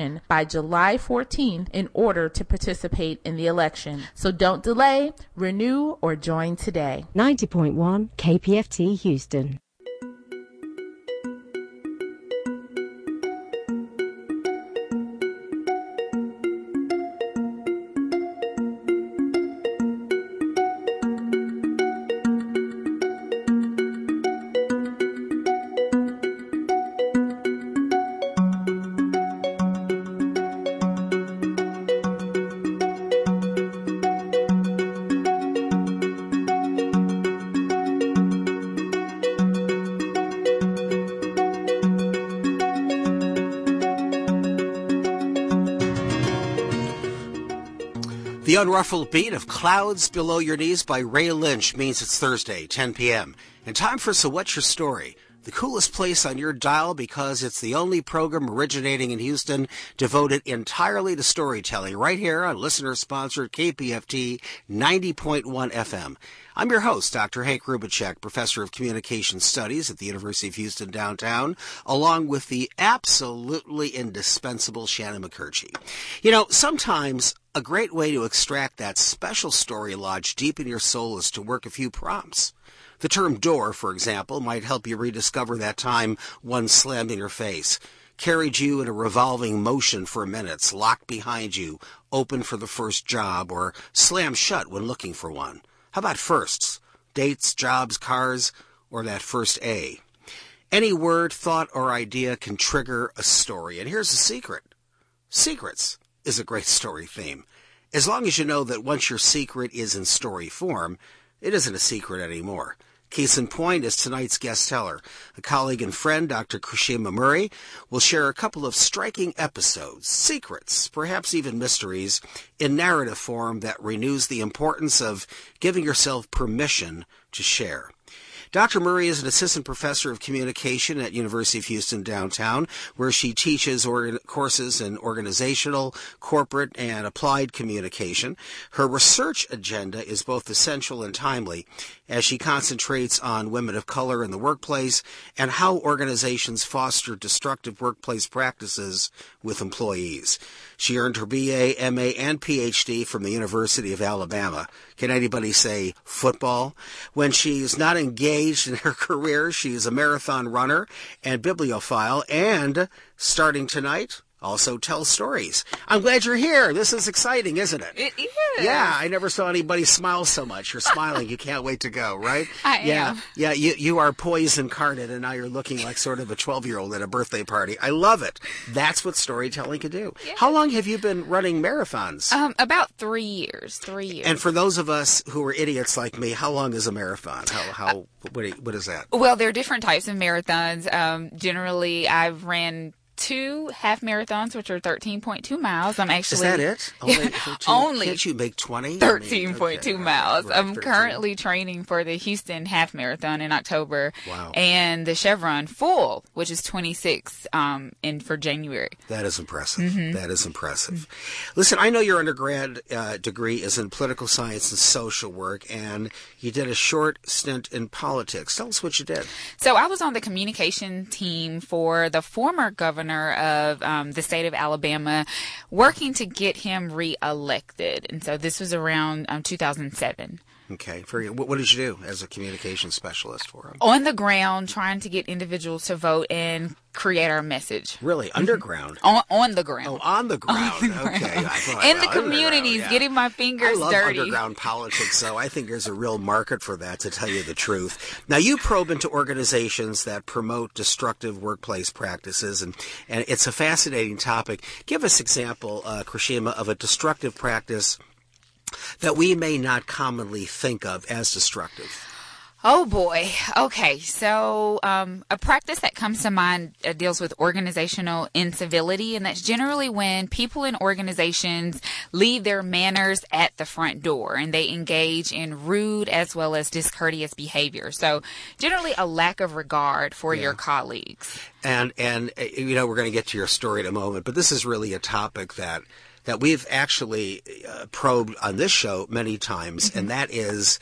by July 14th in order to participate in the election. So don't delay, renew, or join today. 90.1 KPFT Houston. The unruffled beat of Clouds Below Your Knees by Ray Lynch means it's Thursday, 10 p.m. And time for So What's Your Story? The coolest place on your dial because it's the only program originating in Houston devoted entirely to storytelling right here on listener-sponsored KPFT 90.1 FM. I'm your host, Dr. Hank Rubicek, Professor of Communication Studies at the University of Houston downtown, along with the absolutely indispensable Shannon McCurchie. You know, sometimes a great way to extract that special story lodged deep in your soul is to work a few prompts. The term door, for example, might help you rediscover that time one slammed in your face, carried you in a revolving motion for minutes, locked behind you, open for the first job, or slammed shut when looking for one. How about firsts? Dates, jobs, cars, or that first A? Any word, thought, or idea can trigger a story. And here's the secret. Secrets is a great story theme. As long as you know that once your secret is in story form, it isn't a secret anymore. Case in point is tonight's guest teller. A colleague and friend, Dr. Krishima Murray, will share a couple of striking episodes, secrets, perhaps even mysteries, in narrative form that renews the importance of giving yourself permission to share. Dr. Murray is an assistant professor of communication at University of Houston downtown, where she teaches courses in organizational, corporate, and applied communication. Her research agenda is both essential and timely, as she concentrates on women of color in the workplace and how organizations foster destructive workplace practices with employees. She earned her BA, MA, and PhD from the University of Alabama. Can anybody say football? When she's not engaged in her career, she's a marathon runner and bibliophile, and starting tonight, also tells stories. I'm glad you're here. This is exciting, isn't it? It is. Yeah, I never saw anybody smile so much. You're smiling. You can't wait to go, right? I am. Yeah, you are poise incarnate, and now you're looking like sort of a 12-year-old at a birthday party. I love it. That's what storytelling can do. Yeah. How long have you been running marathons? About 3 years. 3 years. And for those of us who are idiots like me, how long is a marathon? What is that? Well, there are different types of marathons. Generally, I've ran 2 half marathons, which are 13.2 miles. I'm actually... Is that it? Only. Can't you make 20? 13.2 miles. Right, I'm 13. currently training for the Houston half marathon in October. Wow. And the Chevron full, which is 26 for January. That is impressive. Mm-hmm. That is impressive. Listen, I know your undergrad degree is in political science and social work, and you did a short stint in politics. Tell us what you did. So I was on the communication team for the former governor of the state of Alabama, working to get him reelected. And so this was around 2007. Okay. What did you do as a communication specialist for him? On the ground, trying to get individuals to vote and create our message. Really? Underground? On the ground. Oh, on the ground. On the ground. Okay. In the communities, getting my fingers dirty. I love underground politics, so I think there's a real market for that, to tell you the truth. Now, you probe into organizations that promote destructive workplace practices, and it's a fascinating topic. Give us an example, Krishima, of a destructive practice that we may not commonly think of as destructive. Oh, boy. Okay. So a practice that comes to mind deals with organizational incivility, and that's generally when people in organizations leave their manners at the front door and they engage in rude as well as discourteous behavior. So generally a lack of regard for your colleagues. And you know, we're going to get to your story in a moment, but this is really a topic that we've actually probed on this show many times, and that is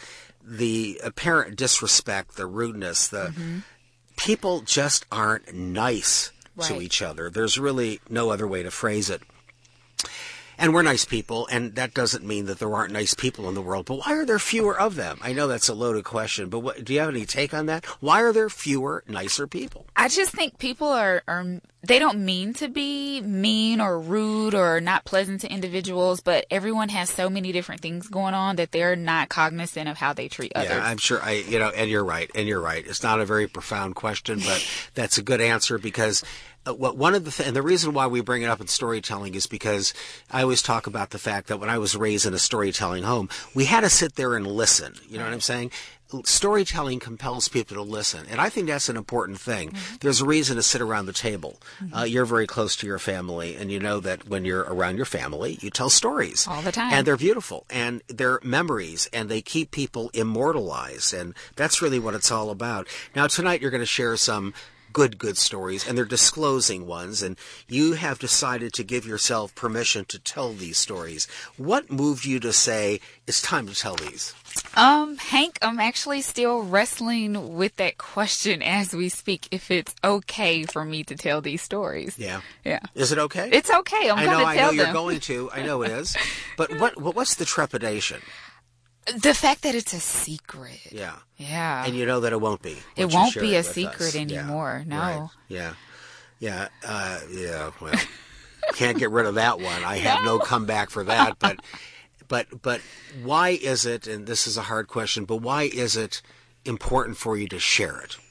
the apparent disrespect, the rudeness, people just aren't nice to Right. each other. There's really no other way to phrase it. And we're nice people, and that doesn't mean that there aren't nice people in the world. But why are there fewer of them? I know that's a loaded question, but do you have any take on that? Why are there fewer, nicer people? I just think people are they don't mean to be mean or rude or not pleasant to individuals, but everyone has so many different things going on that they're not cognizant of how they treat others. Yeah, I'm sure. And you're right. It's not a very profound question, but that's a good answer because one of the and the reason why we bring it up in storytelling is because I always talk about the fact that when I was raised in a storytelling home, we had to sit there and listen. You know what I'm saying? Storytelling compels people to listen, and I think that's an important thing. Mm-hmm. There's a reason to sit around the table. Mm-hmm. You're very close to your family, and you know that when you're around your family, you tell stories. All the time. And they're beautiful, and they're memories, and they keep people immortalized, and that's really what it's all about. Now, tonight you're going to share some good stories, and they're disclosing ones, and you have decided to give yourself permission to tell these stories. What moved you to say, it's time to tell these? Hank, I'm actually still wrestling with that question as we speak, if it's okay for me to tell these stories. Yeah. Yeah. Is it okay? It's okay. I know you're going to. I know it is. But what's the trepidation? The fact that it's a secret. Yeah. Yeah. And you know that it won't be. It won't be a secret anymore. Yeah. No. Right. Yeah. Yeah. Well, can't get rid of that one. I have no comeback for that. But why is it, and this is a hard question, but why is it important for you to share it?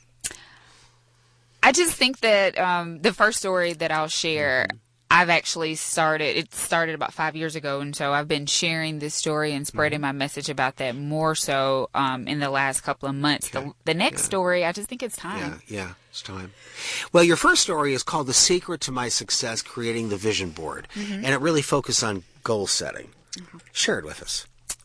I just think that the first story that I'll share, I've actually started about 5 years ago, and so I've been sharing this story and spreading my message about that more so in the last couple of months. Okay. The next story, I just think it's time. Yeah, it's time. Well, your first story is called The Secret to My Success, Creating the Vision Board, and it really focuses on goal setting. Share it with us.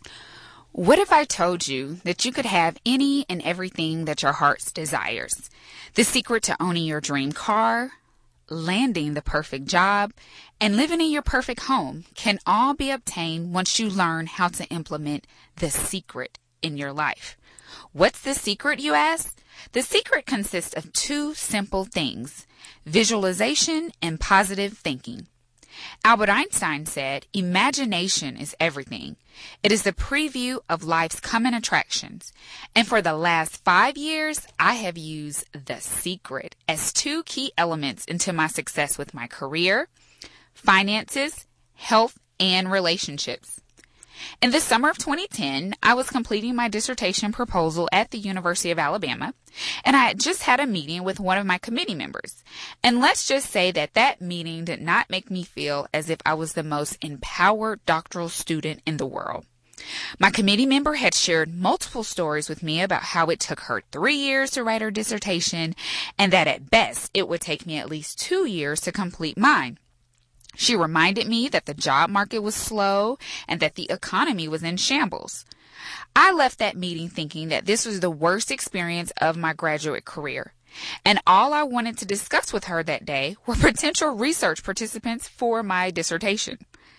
What if I told you that you could have any and everything that your heart desires? The secret to owning your dream car, landing the perfect job, and living in your perfect home can all be obtained once you learn how to implement the secret in your life. What's the secret, you ask? The secret consists of two simple things: visualization and positive thinking. Albert Einstein said, "Imagination is everything. It is the preview of life's coming attractions." And for the last 5 years, I have used the secret as two key elements into my success with my career, finances, health, and relationships. In the summer of 2010, I was completing my dissertation proposal at the University of Alabama, and I had just had a meeting with one of my committee members. And let's just say that meeting did not make me feel as if I was the most empowered doctoral student in the world. My committee member had shared multiple stories with me about how it took her 3 years to write her dissertation, and that at best it would take me at least 2 years to complete mine. She reminded me that the job market was slow and that the economy was in shambles. I left that meeting thinking that this was the worst experience of my graduate career, and all I wanted to discuss with her that day were potential research participants for my dissertation.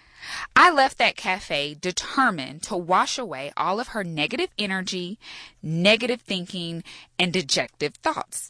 I left that cafe determined to wash away all of her negative energy, negative thinking, and dejected thoughts.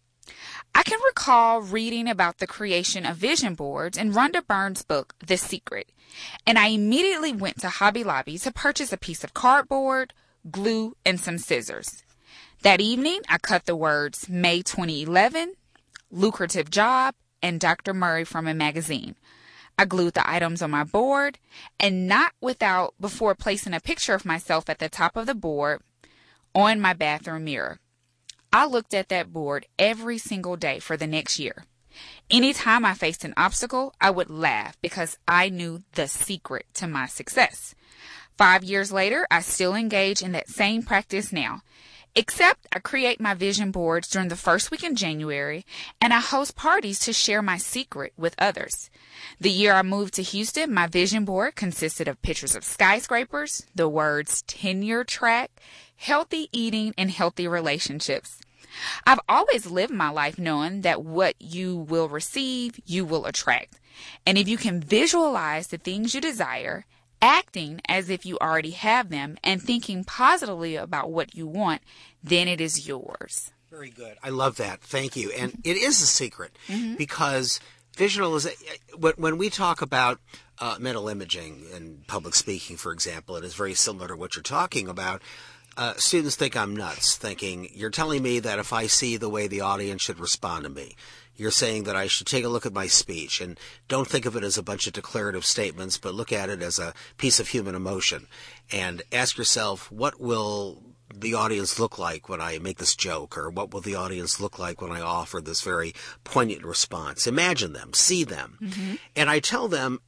I can recall reading about the creation of vision boards in Rhonda Byrne's book, The Secret, and I immediately went to Hobby Lobby to purchase a piece of cardboard, glue, and some scissors. That evening, I cut the words May 2011, lucrative job, and Dr. Murray from a magazine. I glued the items on my board, and not without before placing a picture of myself at the top of the board on my bathroom mirror. I looked at that board every single day for the next year. Anytime I faced an obstacle, I would laugh because I knew the secret to my success. 5 years later, I still engage in that same practice now, except I create my vision boards during the first week in January, and I host parties to share my secret with others. The year I moved to Houston, my vision board consisted of pictures of skyscrapers, the words tenure track, healthy eating, and healthy relationships. I've always lived my life knowing that what you will receive, you will attract. And if you can visualize the things you desire, acting as if you already have them, and thinking positively about what you want, then it is yours. Very good. I love that. Thank you. And it is a secret because visualization, when we talk about mental imaging and public speaking, for example, it is very similar to what you're talking about. Students think I'm nuts, thinking, you're telling me that if I see the way the audience should respond to me, you're saying that I should take a look at my speech and don't think of it as a bunch of declarative statements, but look at it as a piece of human emotion and ask yourself, what will the audience look like when I make this joke, or what will the audience look like when I offer this very poignant response? Imagine them, see them. And I tell them,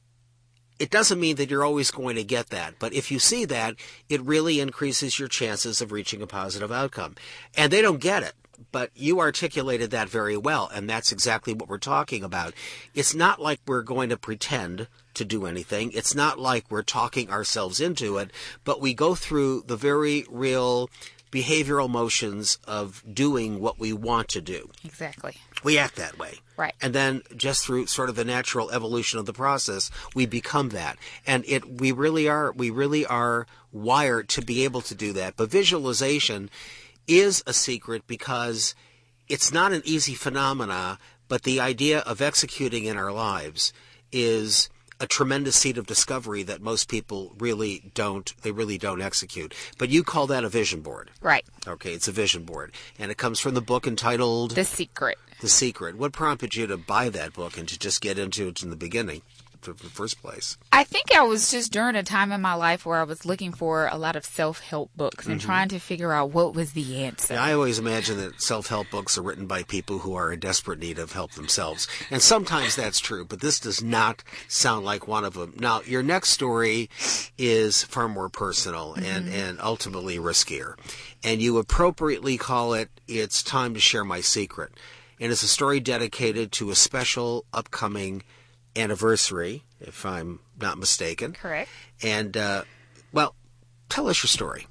it doesn't mean that you're always going to get that, but if you see that, it really increases your chances of reaching a positive outcome. And they don't get it, but you articulated that very well, and that's exactly what we're talking about. It's not like we're going to pretend to do anything. It's not like we're talking ourselves into it, but we go through the very real behavioral motions of doing what we want to do. Exactly. We act that way. Right. And then just through sort of the natural evolution of the process, we become that. And we really are wired to be able to do that. But visualization is a secret because it's not an easy phenomena, but the idea of executing in our lives is a tremendous seed of discovery that most people really don't execute. But you call that a vision board. Right. Okay, it's a vision board. And it comes from the book entitled The Secret. The Secret. What prompted you to buy that book and to just get into it in the beginning? For the first place? I think I was just during a time in my life where I was looking for a lot of self-help books and trying to figure out what was the answer. Yeah, I always imagine that self-help books are written by people who are in desperate need of help themselves. And sometimes that's true, but this does not sound like one of them. Now, your next story is far more personal and ultimately riskier. And you appropriately call it, It's Time to Share My Secret. And it's a story dedicated to a special upcoming anniversary, if I'm not mistaken. Correct. And, well, tell us your story.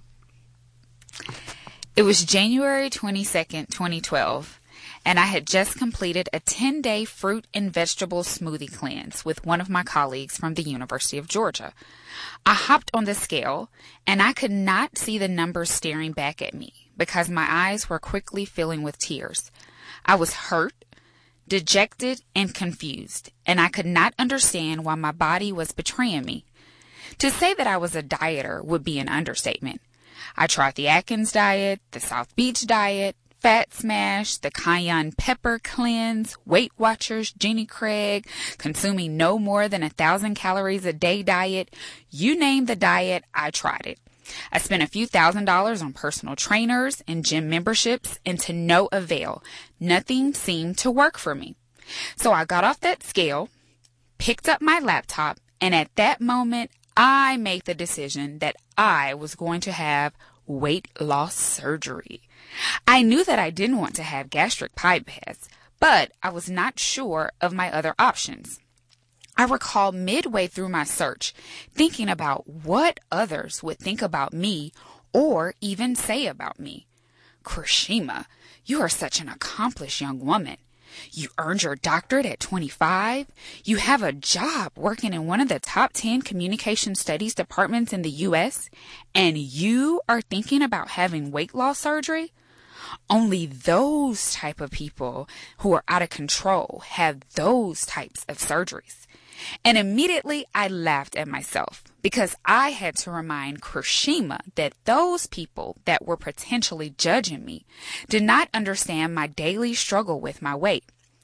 It was January 22nd, 2012, and I had just completed a 10-day fruit and vegetable smoothie cleanse with one of my colleagues from the University of Georgia. I hopped on the scale, and I could not see the numbers staring back at me because my eyes were quickly filling with tears. I was hurt, dejected, and confused, and I could not understand why my body was betraying me. To say that I was a dieter would be an understatement. I tried the Atkins diet, the South Beach diet, Fat Smash, the Cayenne Pepper Cleanse, Weight Watchers, Jenny Craig, consuming no more than 1,000 calories a day diet. You name the diet, I tried it. I spent a few $1,000s on personal trainers and gym memberships, and to no avail. Nothing seemed to work for me. So I got off that scale, picked up my laptop, and at that moment, I made the decision that I was going to have weight loss surgery. I knew that I didn't want to have gastric bypass, but I was not sure of my other options. I recall midway through my search thinking about what others would think about me or even say about me. Kirishima, you are such an accomplished young woman. You earned your doctorate at 25. You have a job working in one of the top 10 communication studies departments in the U.S., and you are thinking about having weight loss surgery? Only those type of people who are out of control have those types of surgeries. And immediately I laughed at myself because I had to remind Kirishima that those people that were potentially judging me did not understand my daily struggle with my weight.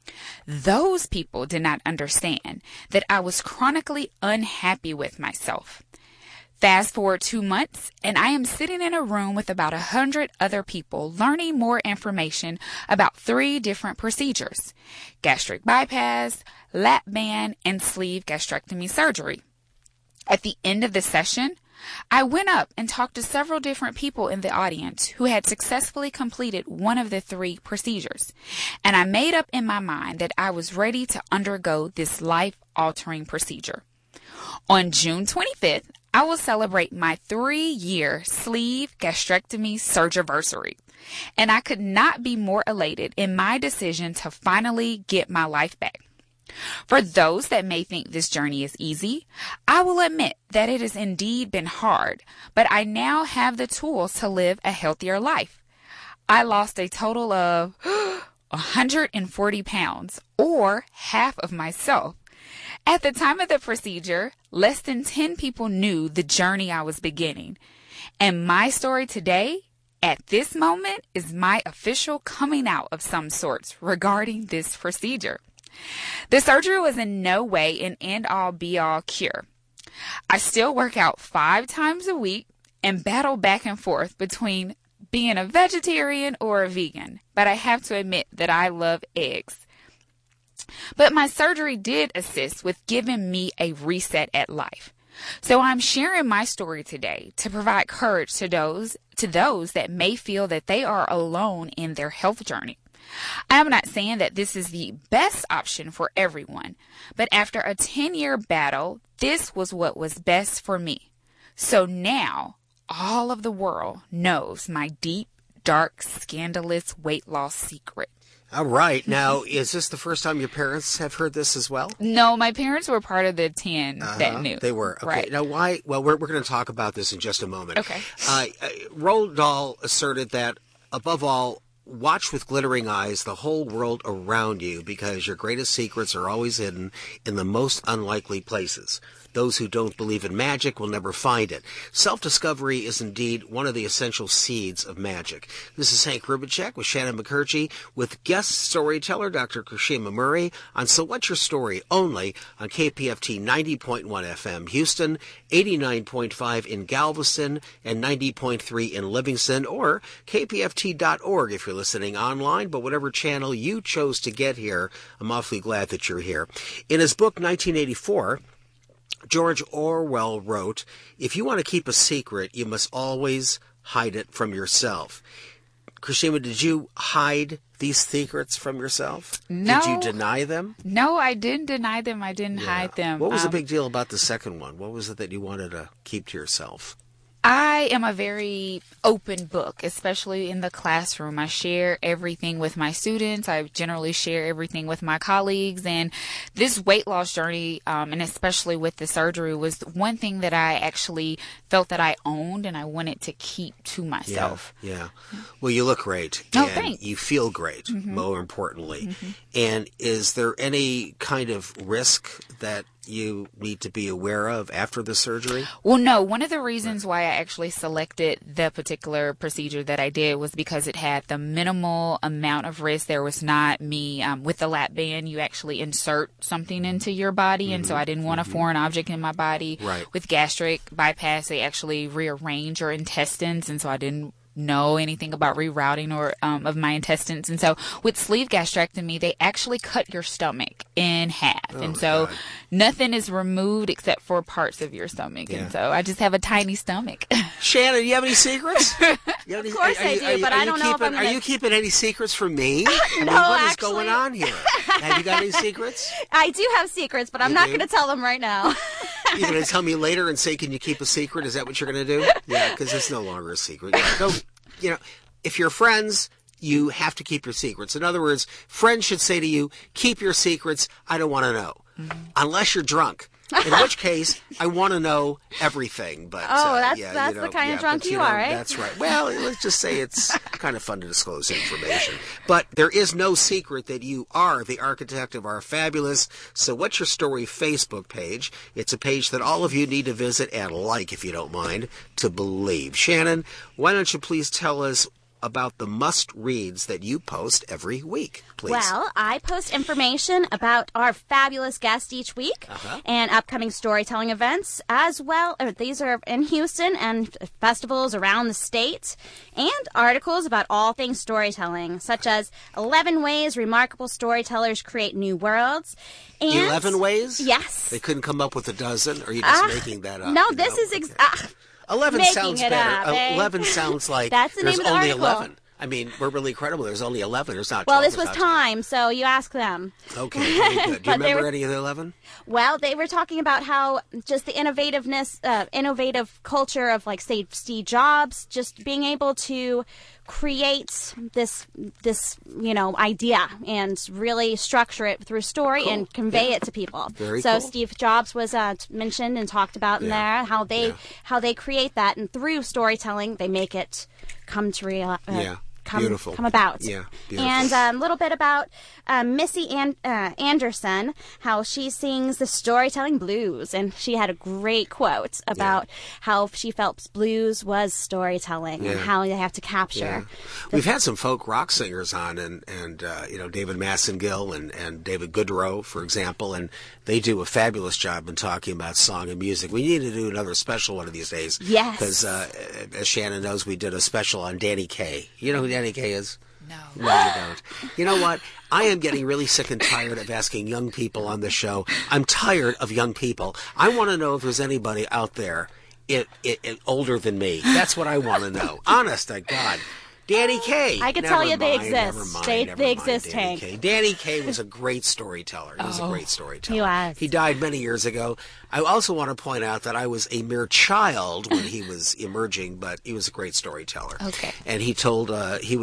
Those people did not understand that I was chronically unhappy with myself. Fast forward 2 months, and I am sitting in a room with about 100 other people learning more information about 3 different procedures: gastric bypass, lap band, and sleeve gastrectomy surgery. At the end of the session, I went up and talked to several different people in the audience who had successfully completed one of the 3 procedures, and I made up in my mind that I was ready to undergo this life-altering procedure. On June 25th, I will celebrate my 3-year sleeve gastrectomy surgiversary, and I could not be more elated in my decision to finally get my life back. For those that may think this journey is easy, I will admit that it has indeed been hard, but I now have the tools to live a healthier life. I lost a total of 140 pounds, or half of myself. At the time of the procedure, less than 10 people knew the journey I was beginning. And my story today, at this moment, is my official coming out of some sorts regarding this procedure. The surgery was in no way an end-all be-all cure. I still work out 5 times a week and battle back and forth between being a vegetarian or a vegan, but I have to admit that I love eggs. But my surgery did assist with giving me a reset at life. So I'm sharing my story today to provide courage to those that may feel that they are alone in their health journey. I am not saying that this is the best option for everyone, but after a 10-year battle, this was what was best for me. So now, all of the world knows my deep, dark, scandalous weight loss secret. All right. Now, is this the first time your parents have heard this as well? No, my parents were part of the 10 that knew. They were. Okay. Right. Now, why? Well, we're going to talk about this in just a moment. Okay. Roald Dahl asserted that, above all, watch with glittering eyes the whole world around you, because your greatest secrets are always hidden in the most unlikely places. Those who don't believe in magic will never find it. Self-discovery is indeed one of the essential seeds of magic. This is Hank Rubicek with Shannon McCurdy with guest storyteller Dr. Karishma Murray on So What's Your Story, only on KPFT 90.1 FM Houston, 89.5 in Galveston, and 90.3 in Livingston, or kpft.org if you're listening online. But whatever channel you chose to get here, I'm awfully glad that you're here. In his book 1984, George Orwell wrote, "If you want to keep a secret, you must always hide it from yourself." Karishma, did you hide these secrets from yourself? No. Did you deny them? No, I didn't deny them. I didn't hide them. What was the big deal about the second one? What was it that you wanted to keep to yourself? I am a very open book, especially in the classroom. I share everything with my students. I generally share everything with my colleagues. And this weight loss journey, and especially with the surgery, was one thing that I actually felt that I owned and I wanted to keep to myself. Yeah. Well, you look great. Oh, and thanks. You feel great, more importantly. And is there any kind of risk that you need to be aware of after the surgery? Well, no. One of the reasons why I actually selected the particular procedure that I did was because it had the minimal amount of risk. There was not me with the lap band. You actually insert something into your body, and so I didn't want a foreign object in my body. Right. With gastric bypass, they actually rearrange your intestines, and so I didn't know anything about rerouting or of my intestines. And so with sleeve gastrectomy, they actually cut your stomach in half. And so nothing is removed except for parts of your stomach. And so I just have a tiny stomach. Shannon, do you have any secrets? Of course I do, but I don't know if I'm Are you keeping any secrets from me? What is going on here? Have you got any secrets? I do have secrets, but I'm not going to tell them right now. You're going to tell me later and say, can you keep a secret? Is that what you're going to do? Yeah, because it's no longer a secret. If you're friends, you have to keep your secrets. In other words, friends should say to you, keep your secrets. I don't want to know. Unless you're drunk. In which case, I want to know everything. But that's the kind of drunk you are, right? That's right. Well, let's just say it's kind of fun to disclose information. But there is no secret that you are the architect of our fabulous So What's Your Story Facebook page. It's a page that all of you need to visit and like, if you don't mind, to believe. Shannon, why don't you please tell us about the must-reads that you post every week, please. Well, I post information about our fabulous guest each week and upcoming storytelling events as well. These are in Houston and festivals around the state, and articles about all things storytelling, such as 11 ways remarkable storytellers create new worlds. And 11 ways? Yes. They couldn't come up with a dozen, or are you just making that up? No, this is 11 making sounds it better. up, eh? 11 sounds like That's the there's name of the only article. 11. I mean, we're really credible. There's only 11. There's not 12. Well, this was there's not time, so you ask them. 10. Okay, very good. Do you remember any of the 11? Well, they were talking about how just the innovativeness, innovative culture of, like, say, Steve Jobs, just being able to create this idea and really structure it through story and convey it to people. Very so cool. Steve Jobs was mentioned and talked about in there how they create that, and through storytelling they make it come to come about. Yeah, beautiful. And a little bit about Missy Anderson, how she sings the storytelling blues, and she had a great quote about how she felt blues was storytelling and how they have to capture. We've had some folk rock singers on, and David Massengill and David Goodrow, for example, and they do a fabulous job in talking about song and music. We need to do another special one of these days. Yes. Because, as Shannon knows, we did a special on Danny Kaye. You know who Danny Kaye is? No. No, you don't. You know what? I am getting really sick and tired of asking young people on the show. I'm tired of young people. I want to know if there's anybody out there older than me. That's what I want to know. Honest to God. Danny Kaye. I can tell you they exist. They exist, Danny Hank. Kaye. Danny Kaye was a great storyteller. He was a great storyteller. He was. He died many years ago. I also want to point out that I was a mere child when he was emerging, but he was a great storyteller. Okay. And he told he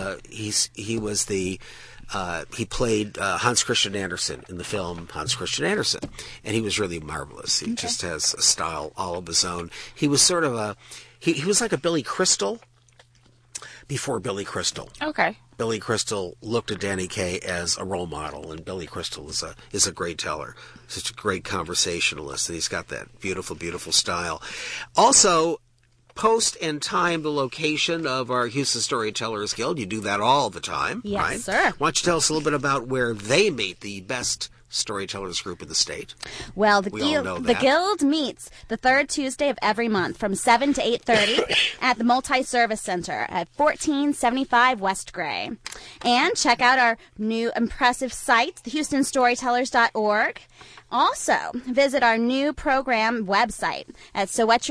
played Hans Christian Andersen in the film Hans Christian Andersen, and he was really marvelous. He just has a style all of his own. He was sort of he was like a Billy Crystal before Billy Crystal. Okay. Billy Crystal looked at Danny Kaye as a role model, and Billy Crystal is a great teller, such a great conversationalist, and he's got that beautiful, beautiful style. Also, post and time the location of our Houston Storytellers Guild. You do that all the time, Yes, right? sir. Why don't you tell us a little bit about where they meet, the best storytellers group in the state? Well, the We all know the that. Guild meets the third Tuesday of every month from 7 to 8:30 at the Multi-Service Center at 1475 West Gray. And check out our new impressive site, thehoustonstorytellers.org. Also, visit our new program website at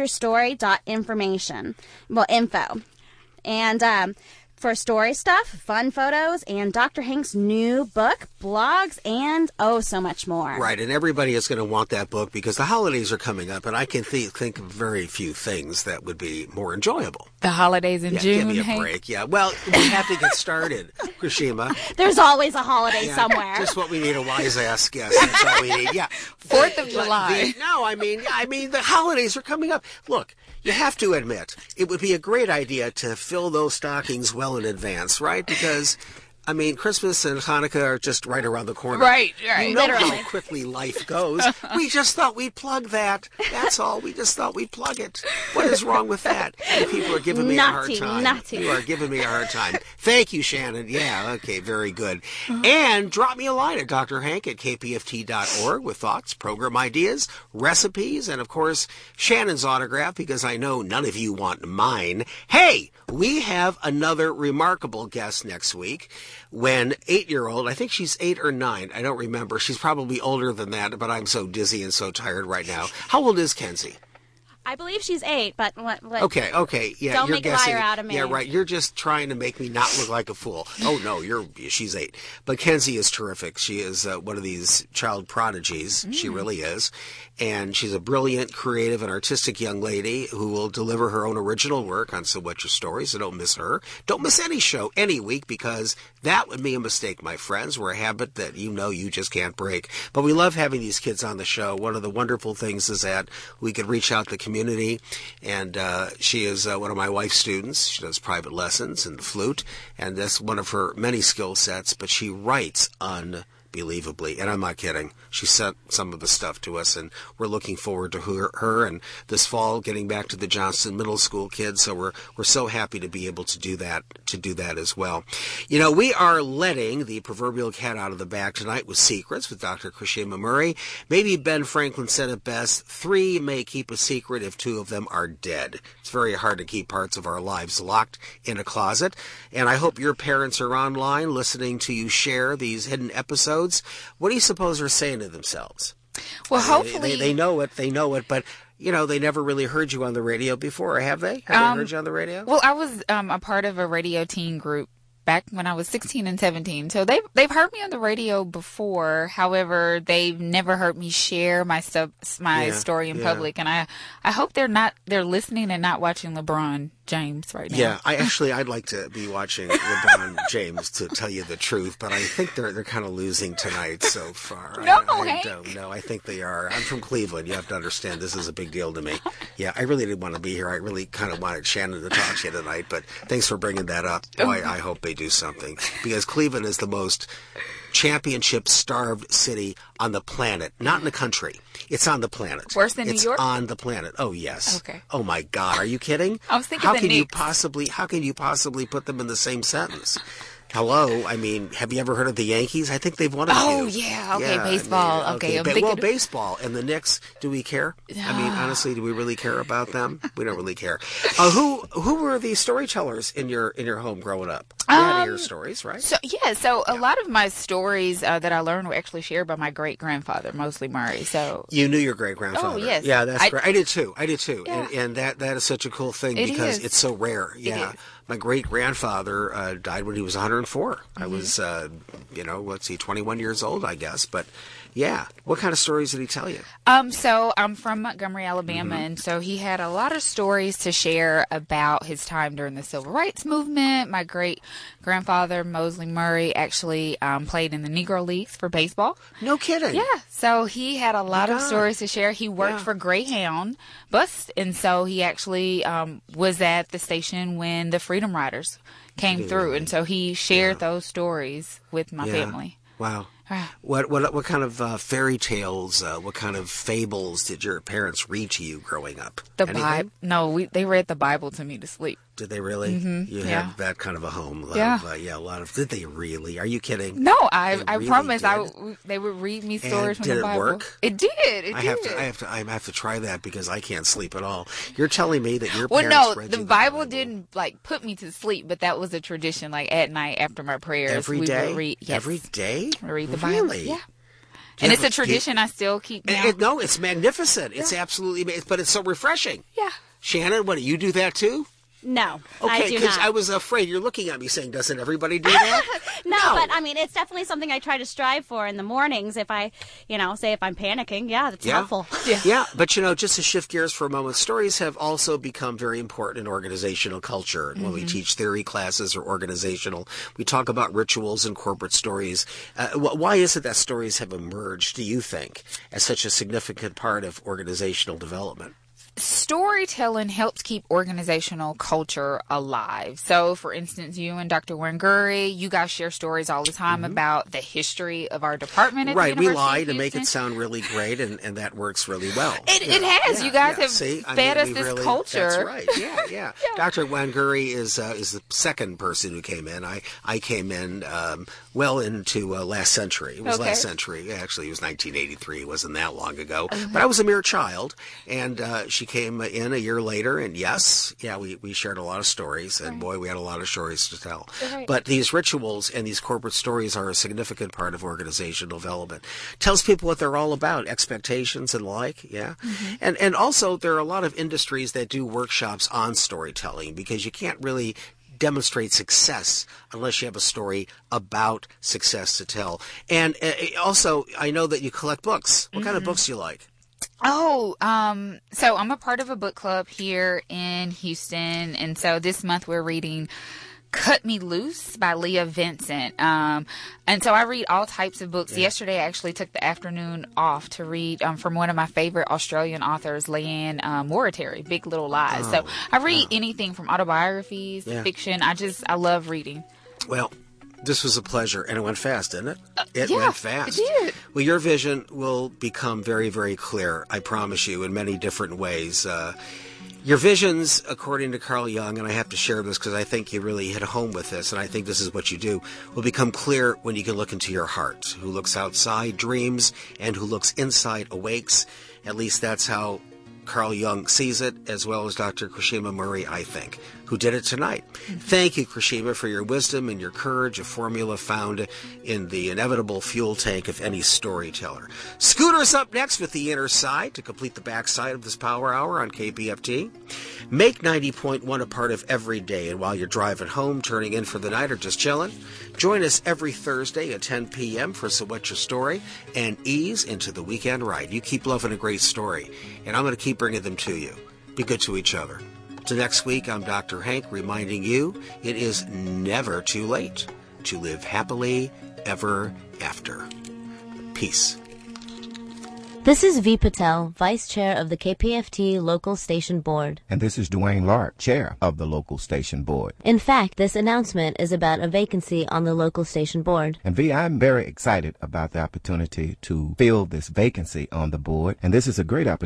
sowhatyourstory.info. And for story stuff, fun photos, and Dr. Hank's new book, blogs, and so much more. Right, and everybody is going to want that book because the holidays are coming up, and I can think of very few things that would be more enjoyable. The holidays in Yeah, June. give me a Hank? break. Yeah, well, we have to get started, Krishima. There's always a holiday Yeah, somewhere. Just what we need, a wise ass guest. That's all we need. Yeah, 4th of July. I mean the holidays are coming up. Look, you have to admit it would be a great idea to fill those stockings well in advance, right? Because I mean, Christmas and Hanukkah are just right around the corner. Right. You know Literally. how quickly life goes. We just thought we'd plug that. That's all. We just thought we'd plug it. What is wrong with that? And people are giving me a hard time. Nutty. You are giving me a hard time. Thank you, Shannon. Yeah, okay, very good. And drop me a line at Dr. Hank at kpft.org with thoughts, program ideas, recipes, and of course, Shannon's autograph, because I know none of you want mine. Hey, we have another remarkable guest next week. When 8-year-old, I think she's 8 or 9, I don't remember. She's probably older than that, but I'm so dizzy and so tired right now. How old is Kenzie? I believe she's 8, but Okay, yeah, Don't you're make a guessing. liar out of me. Yeah, right. You're just trying to make me not look like a fool. Oh no, she's 8. But Kenzie is terrific. She is one of these child prodigies. She really is, and she's a brilliant, creative, and artistic young lady who will deliver her own original work on So What's Your Story. So don't miss her. Don't miss any show any week, because that would be a mistake, my friends. We're a habit that you just can't break. But we love having these kids on the show. One of the wonderful things is that we could reach out to the community, and she is one of my wife's students. She does private lessons in the flute, and that's one of her many skill sets, but she writes unbelievably, and I'm not kidding. She sent some of the stuff to us, and we're looking forward to her and this fall getting back to the Johnston Middle School kids. So we're so happy to be able to do that as well. You know, we are letting the proverbial cat out of the bag tonight with secrets with Dr. Krishima Murray. Maybe Ben Franklin said it best: 3 may keep a secret if 2 of them are dead. It's very hard to keep parts of our lives locked in a closet. And I hope your parents are online listening to you share these hidden episodes. What do you suppose they're saying to themselves? Well, hopefully They know it, but they never really heard you on the radio before, have they? Have they heard you on the radio? Well, I was a part of a radio teen group back when I was 16 and 17. So they've heard me on the radio before. However, they've never heard me share my story in public. And I hope they're listening and not watching LeBron James right now. Yeah, I'd like to be watching LeBron James, to tell you the truth, but I think they're kind of losing tonight so far. I don't know. I think they are. I'm from Cleveland. You have to understand this is a big deal to me. Yeah, I really didn't want to be here. I really kind of wanted Shannon to talk to you tonight, but thanks for bringing that up. Boy, I hope they do something, because Cleveland is the most championship-starved city on the planet, not in the country. It's on the planet. Worse than New York? It's on the planet. Oh, yes. Okay. Oh, my God. Are you kidding? I was thinking how the can you Knicks. How can you possibly put them in the same sentence? Hello? I mean, have you ever heard of the Yankees? I think they've won a few. Oh, yeah. Okay, baseball. I mean, okay. I'm thinking... Well, baseball. And the Knicks, do we care? I mean, honestly, do we really care about them? We don't really care. Who were the storytellers in your home growing up? You had to hear stories, right? So a lot of my stories that I learned were actually shared by my great-grandfather, Mosley Murray. So you knew your great-grandfather. Oh, yes. Yeah, that's great. I did too. Yeah. And that is such a cool thing because it's so rare. Yeah. My great-grandfather died when he was 104. I was, 21 years old, I guess. But, yeah. What kind of stories did he tell you? So I'm from Montgomery, Alabama, and so he had a lot of stories to share about his time during the Civil Rights Movement. My great-grandfather, Mosley Murray, actually played in the Negro Leagues for baseball. No kidding. Yeah. So he had a lot of stories to share. He worked for Greyhound Bus, and so he actually was at the station when the Freedom Riders came through, and so he shared those stories with my family. Wow. What kind of fairy tales, what kind of fables did your parents read to you growing up? The Bible. No, they read the Bible to me to sleep. Did they really? Mm-hmm. You had that kind of a home. Yeah. A lot of. Did they really? Are you kidding? No, I really promise. did? They would read me stories from the Bible. Did it work? It did. I have to try that because I can't sleep at all. You're telling me that your well, parents no, read the you Bible didn't put me to sleep, but that was a tradition. Like at night after my prayers, every we day. would read. Yes. Every day. Read the really? Bible. Yeah. And it's a tradition I still keep now. No, it's magnificent. It's absolutely, but it's so refreshing. Yeah. Shannon, what, do you do that too? No, okay, I do because not. I was afraid. You're looking at me saying, doesn't everybody do that? No, but I mean, it's definitely something I try to strive for in the mornings. If I, say if I'm panicking, that's helpful. Yeah, but just to shift gears for a moment, stories have also become very important in organizational culture. When we teach theory classes or organizational, we talk about rituals and corporate stories. Why is it that stories have emerged, do you think, as such a significant part of organizational development? Storytelling helps keep organizational culture alive. So, for instance, you and Dr. Wanguri, you guys share stories all the time about the history of our department at the University we lie of to make Houston. it sound really great, and that works really well. It has. You guys have fed us this culture. That's right. Yeah. Dr. Wanguri is the second person who came in. I came in well into last century. It was last century. Actually, it was 1983. It wasn't that long ago. But I was a mere child, and she came in a year later, and we shared a lot of stories, and boy, we had a lot of stories to tell. Right. But these rituals and these corporate stories are a significant part of organizational development. Tells people what they're all about, expectations and like, And also, there are a lot of industries that do workshops on storytelling because you can't really demonstrate success unless you have a story about success to tell. And also, I know that you collect books. What kind of books do you like? So I'm a part of a book club here in Houston, and so this month we're reading Cut Me Loose by Leah Vincent. And so I read all types of books. Yesterday I actually took the afternoon off to read from one of my favorite Australian authors, Leanne Moritary, Big Little Lies. So I read anything from autobiographies, fiction. I love reading. Well, this was a pleasure, and it went fast, didn't it? It went fast. It did. Well, your vision will become very, very clear, I promise you, in many different ways. Your visions, according to Carl Jung, and I have to share this because I think you really hit home with this, and I think this is what you do, will become clear when you can look into your heart. Who looks outside dreams, and who looks inside awakes. At least that's how Carl Jung sees it, as well as Dr. Krishima Murray, I think, who did it tonight. Thank you, Krishima, for your wisdom and your courage, a formula found in the inevitable fuel tank of any storyteller. Scooter's up next with The Inner Side to complete the backside of this Power Hour on KPFT. Make 90.1 a part of every day, and while you're driving home, turning in for the night, or just chilling, join us every Thursday at 10 p.m. for So What's Your Story, and ease into the weekend ride. You keep loving a great story, and I'm going to keep bringing them to you. Be good to each other. Till next week, I'm Dr. Hank reminding you it is never too late to live happily ever after. Peace. This is V. Patel, Vice Chair of the KPFT Local Station Board. And this is Dwayne Lark, Chair of the Local Station Board. In fact, this announcement is about a vacancy on the Local Station Board. And V, I'm very excited about the opportunity to fill this vacancy on the board. And this is a great opportunity